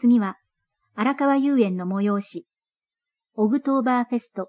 次は、荒川遊園の催し。オグトーバーフェスト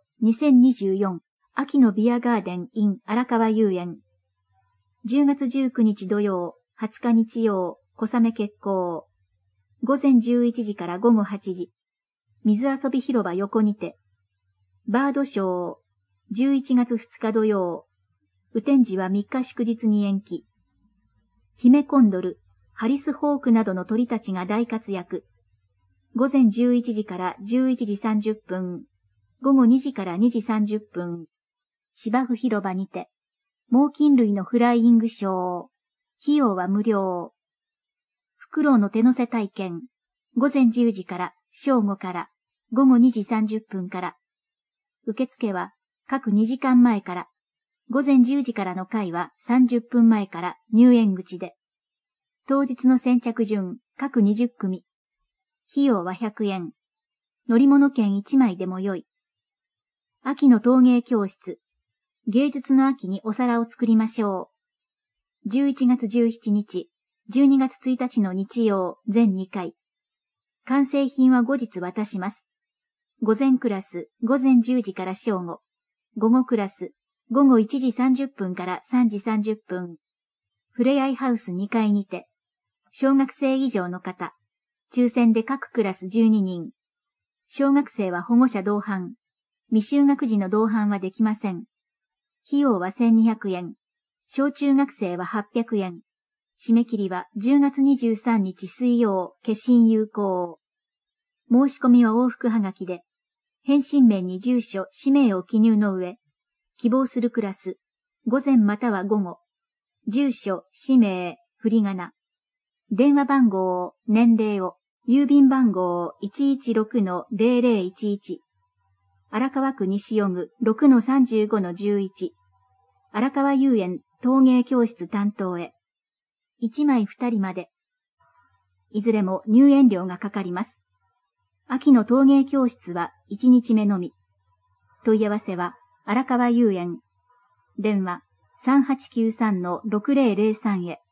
2024秋のビアガーデン in 荒川遊園。10月19日土曜、20日日曜、小雨決行。午前11時から午後8時。水遊び広場横にて。バードショー。11月2日土曜。雨天時は3日祝日に延期。姫コンドル、ハリスホークなどの鳥たちが大活躍。午前11時から11時30分。午後2時から2時30分。芝生広場にて。猛禽類のフライイングショー。費用は無料。フクロウの手乗せ体験。午前10時から、正午から、午後2時30分から。受付は、各2時間前から。午前10時からの会は30分前から入園口で。当日の先着順、各20組。費用は100円。乗り物券1枚でもよい。秋の陶芸教室。芸術の秋にお皿を作りましょう。11月17日、12月1日の日曜、全2回。完成品は後日渡します。午前クラス、午前10時から正午。午後クラス、午後1時30分から3時30分。ふれあいハウス2階にて。小学生以上の方。抽選で各クラス12人。小学生は保護者同伴。未就学児の同伴はできません。費用は1200円。小中学生は800円。締め切りは10月23日水曜、消印有効。申し込みは往復はがきで。返信面に住所、氏名を記入の上。希望するクラス。午前または午後。住所、氏名、振り仮名。電話番号、年齢を。郵便番号 116-0011。荒川区西尾具 6-35-11。荒川遊園陶芸教室担当へ。1枚2人まで。いずれも入園料がかかります。秋の陶芸教室は1日目のみ。問い合わせは荒川遊園。電話 3893-6003 へ。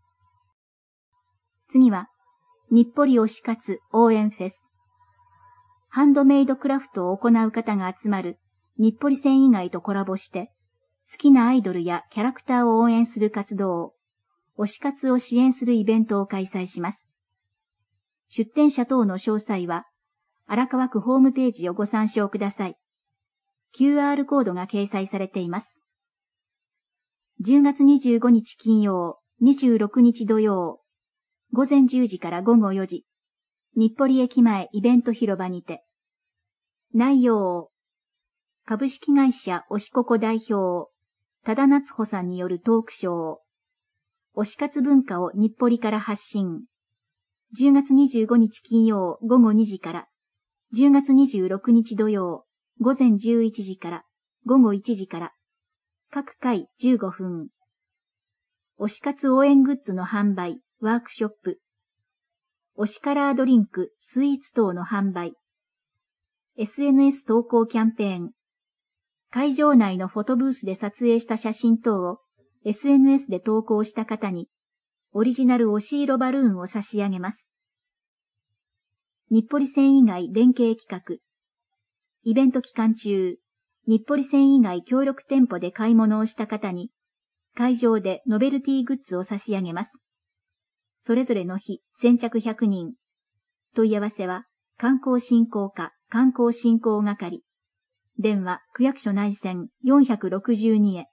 次は、日暮里推し活応援フェス。ハンドメイドクラフトを行う方が集まる日暮里繊維街とコラボして、好きなアイドルやキャラクターを応援する活動、推し活を支援するイベントを開催します。出展者等の詳細は、荒川区ホームページをご参照ください。QR コードが掲載されています。10月25日金曜、26日土曜、午前10時から午後4時、日暮里駅前イベント広場にて。内容、株式会社推しここ代表、多田夏穂さんによるトークショー、推し活文化を日暮里から発信。10月25日金曜午後2時から、10月26日土曜、午前11時から、午後1時から、各回15分。推し活応援グッズの販売、ワークショップ。推しカラードリンク、スイーツ等の販売。SNS 投稿キャンペーン。会場内のフォトブースで撮影した写真等を SNS で投稿した方に、オリジナル推し色バルーンを差し上げます。日暮里繊維街連携企画。イベント期間中、日暮里繊維街協力店舗で買い物をした方に、会場でノベルティグッズを差し上げます。それぞれの日、先着100人。問い合わせは、観光振興課、観光振興係。電話、区役所内線462へ。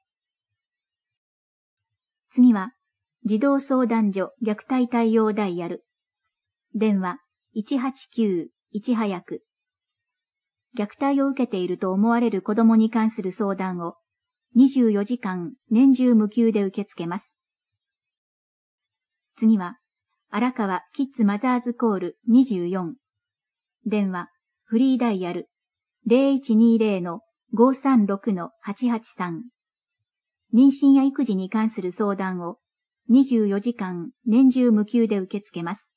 次は、児童相談所虐待対応ダイヤル。電話、189-1早く。虐待を受けていると思われる子供に関する相談を、24時間年中無休で受け付けます。次は、荒川キッズマザーズコール24。電話、フリーダイヤル 0120-536-883。妊娠や育児に関する相談を24時間年中無休で受け付けます。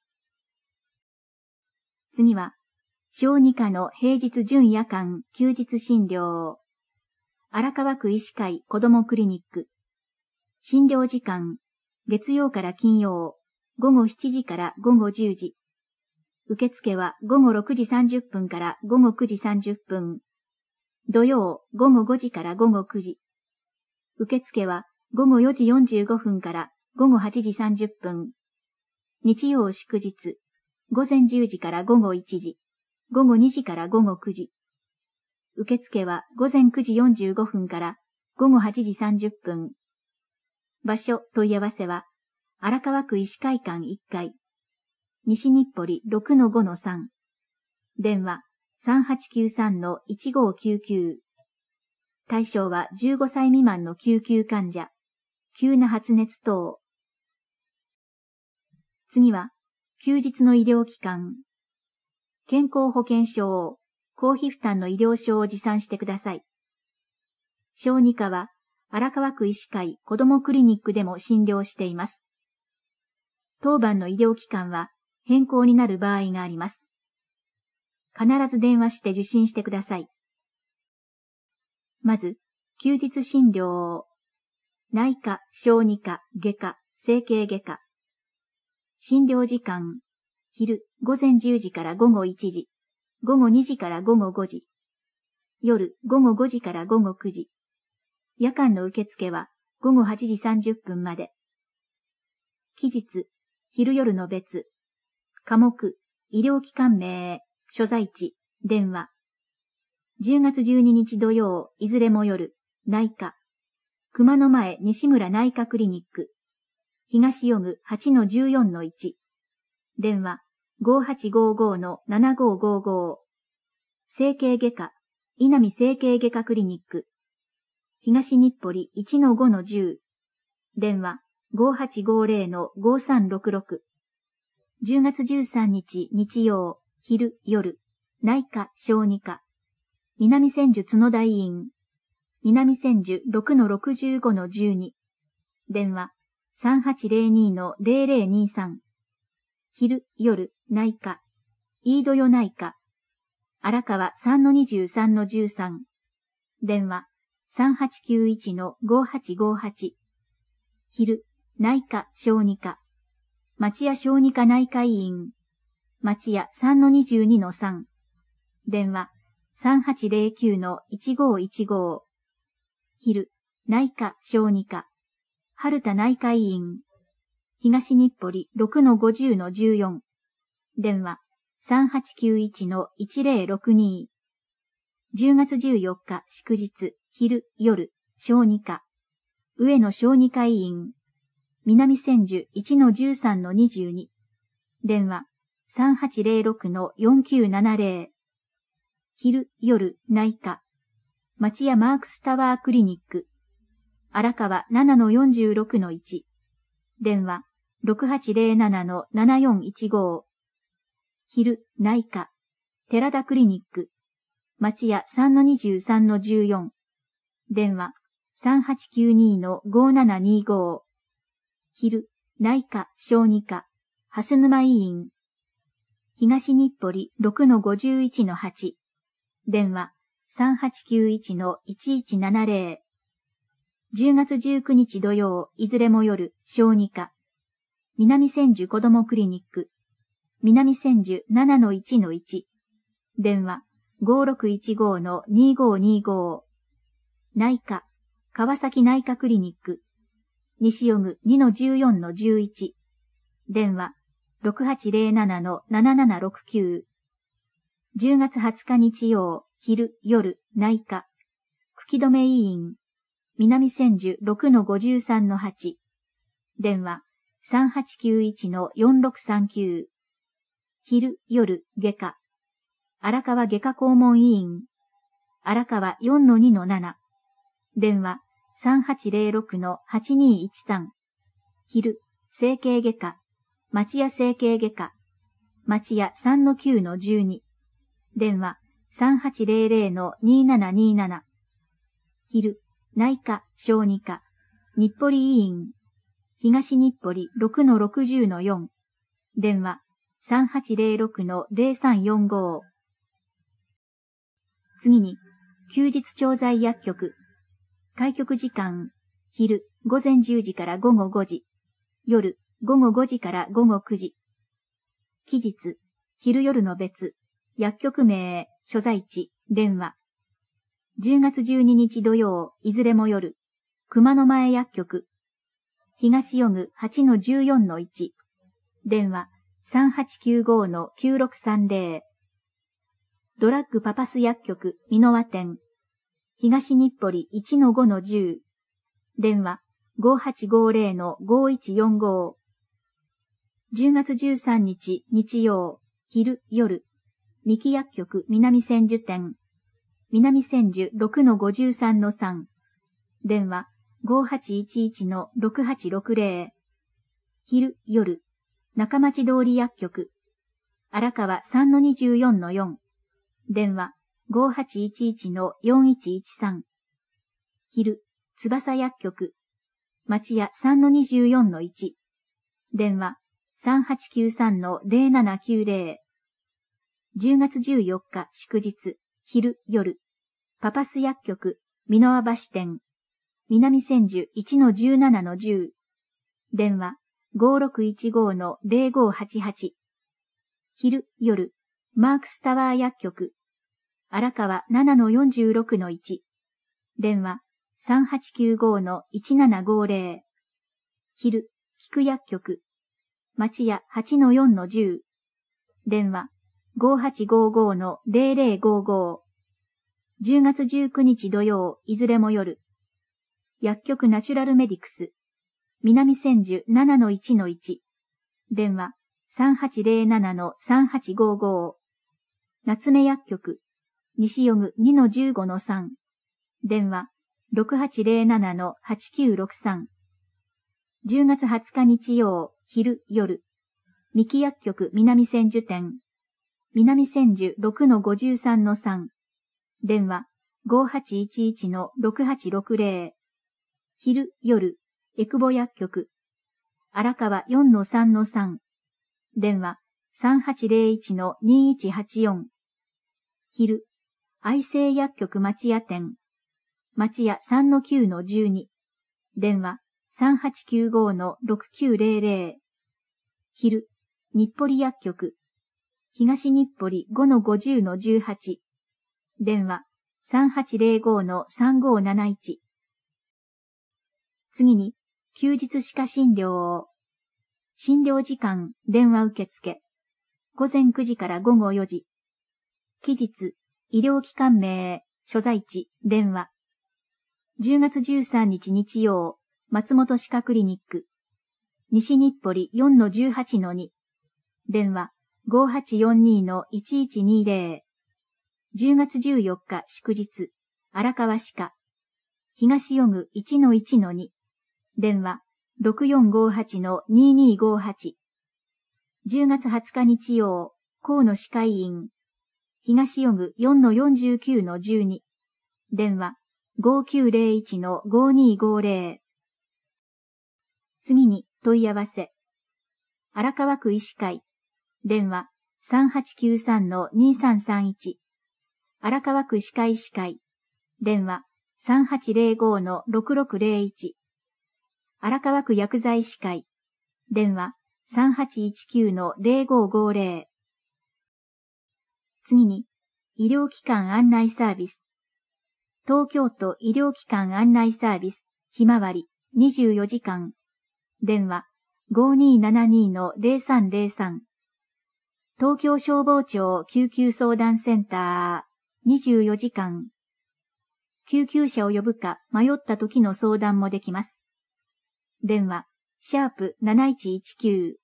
次は、小児科の平日準夜間休日診療。荒川区医師会子どもクリニック。診療時間、月曜から金曜、午後7時から午後10時。 受付は午後6時30分から午後9時30分。土曜午後5時から午後9時。受付は午後4時45分から午後8時30分。日曜祝日、午前10時から午後1時、午後2時から午後9時。受付は午前9時45分から午後8時30分。場所問い合わせは、荒川区医師会館1階。西日暮里 6-5-3。電話 3893-1599。対象は15歳未満の救急患者。急な発熱等。次は、休日の医療機関。健康保険証を、公費負担の医療証を持参してください。小児科は、荒川区医師会子どもクリニックでも診療しています。当番の医療機関は変更になる場合があります。必ず電話して受診してください。まず、休日診療を、内科、小児科、外科、整形外科。診療時間、昼午前10時から午後1時、午後2時から午後5時、夜午後5時から午後9時。夜間の受付は午後8時30分まで。期日、昼夜の別。科目、医療機関名、所在地、電話。10月12日土曜、いずれも夜、内科。熊野前西村内科クリニック。東予具 8-14-1。電話、5855-7555。整形外科、稲見整形外科クリニック。東日暮里 1-5-10。電話、5850-5366。10月13日日曜、昼、夜、内科、小児科。南千住角田医院。南千住 6-65-12。電話、3802-0023。昼、夜、内科。飯豊内科。荒川 3-23-13。電話、3891-5858。昼、内科、小児科。町屋小児科内科医院。町屋 3-22-3。電話、3809-1515。昼、内科、小児科。春田内科医院。東日暮里 6-50-14。電話、3891-1062。10月14日祝日、昼、夜、小児科。上野小児科医院。南千住 1-13-22。電話、3806-4970。昼、夜、内科。町屋マークスタワークリニック。荒川 7-46-1。電話、6807-7415。昼、内科。寺田クリニック。町屋 3-23-14。電話、3892-5725。昼、内科、小児科。蓮沼医院。東日暮里 6-51-8。電話、3891-1170。10月19日土曜、いずれも夜、小児科。南千住子どもクリニック。南千住 7-1-1。電話、5615-2525。内科、川崎内科クリニック。西予具 2-14-11。電話、6807-7769。10月20日日曜、昼、夜、内科。茎止医院。南千住 6-53-8。電話、3891-4639。昼、夜、外科。荒川外科肛門医院。荒川 4-2-7。電話、3806-8213。昼、整形外科。町屋整形外科。町屋 3-9-12。電話、3800-2727。昼、内科、小児科。日暮里医院。東日暮里 6-60-4。電話、3806-0345。次に、休日調剤薬局。開局時間、昼、午前10時から午後5時。夜、午後5時から午後9時。期日、 昼夜の別、薬局名、所在地、電話。10月12日土曜、いずれも夜、熊野前薬局。東予具 8-14-1。電話、3895-9630。ドラッグパパス薬局、美濃和店。東日暮里 1-5-10。電話、5850-5145。10月13日、日曜、昼、夜。三木薬局、南千住店。南千住 6-53-3。電話、5811-6860。昼、夜。中町通り薬局。荒川 3-24-4。電話、5811-4113。昼、翼薬局。町屋 3-24-1。電話、3893-0790。10月14日祝日、昼、夜。パパス薬局、美濃和橋店。南千住 1-17-10。電話、5615-0588。昼、夜。マークスタワー薬局。荒川 7-46-1。電話、3895-1750。昼、菊薬局。町屋 8-4-10。電話、5855-0055。10月19日土曜、いずれも夜。薬局ナチュラルメディクス。南千住 7-1-1。電話、3807-3855。夏目薬局。西予具 2-15-3。電話、6807-8963。10月20日日曜、昼、夜。三木薬局南千住店。南千住 6-53-3。電話、5811-6860。昼、夜。エクボ薬局。荒川 4-3-3。電話、3801-2184。昼、愛生薬局町屋店。町屋 3-9-12。電話、3895-6900。昼、日暮里薬局。東日暮里 5-50-18。電話、3805-3571。次に、休日歯科診療を。診療時間、電話受付。午前9時から午後4時。期日、医療機関名、所在地、電話。10月13日日曜、松本歯科クリニック。西日暮里 4-18-2。電話、5842-1120。10月14日祝日、荒川歯科。東予具 1-1-2。電話、6458-2258。10月20日日曜、河野歯科医院。東予具 4-49-12。電話、5901-5250。次に問い合わせ。荒川区医師会。電話、3893-2331。荒川区歯科医師会。電話、3805-6601。荒川区薬剤師会。電話、3819-0550。次に、医療機関案内サービス。東京都医療機関案内サービス、ひまわり、24時間。電話、5272-0303。東京消防庁救急相談センター、24時間。救急車を呼ぶか迷った時の相談もできます。電話、#7119。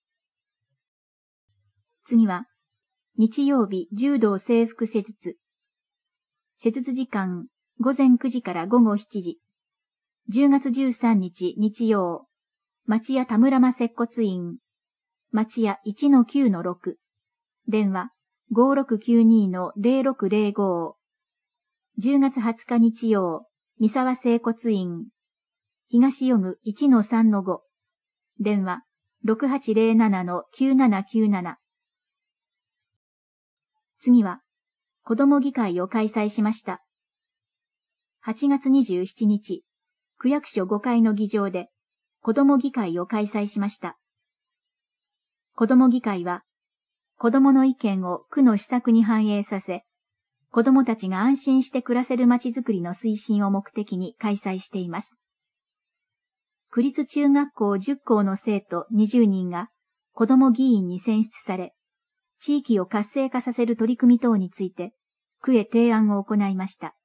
次は、日曜日柔道整復施術。施術時間、午前9時から午後7時。10月13日日曜、町屋田村間接骨院。町屋 1-9-6。電話、5692-0605。10月20日日曜、三沢整骨院。東予具 1-3-5。電話、6807-9797。次は、子ども議会を開催しました。8月27日、区役所5階の議場で、子ども議会を開催しました。子ども議会は、 子供の意見を区の施策に反映させ、子供たちが安心して暮らせる街づくりの推進を目的に開催しています。区立中学校10校の生徒20人が子供議員に選出され、地域を活性化させる取り組み等について、区へ提案を行いました。